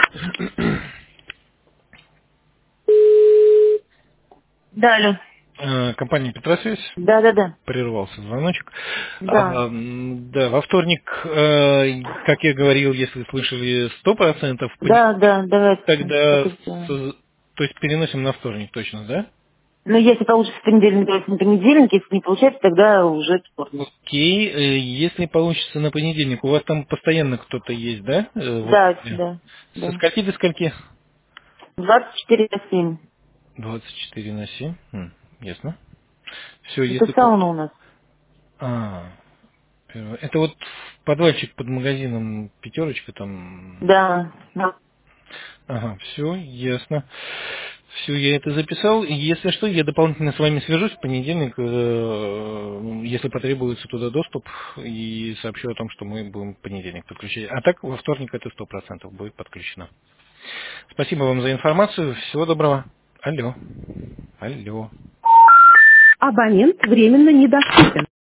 Да, алло. Компания «Петросвязь». Да, да, да. Прервался звоночек. Да. Да, во вторник, как я говорил, если слышали 100%, в Да, понедельник, да, давайте так тогда, и сделаем. то есть переносим на вторник точно, да? Но если получится в понедельник, давайте на понедельник. Если не получается, тогда уже вторник. Окей, если получится на понедельник, у вас там постоянно кто-то есть, да? В Да, офисе? да, Со да. скольки до скольки? 24/7. 24/7. Ясно. Все, Это если... сауна у нас. А, это вот подвальчик под магазином «Пятерочка» там. Да. Да. Ага, все, ясно. Все, я это записал. И если что, я дополнительно с вами свяжусь в понедельник, если потребуется туда доступ, и сообщу о том, что мы будем в понедельник подключать. А так во вторник это 100% будет подключено. Спасибо вам за информацию. Всего доброго. Алло. Алло. Абонент временно недоступен.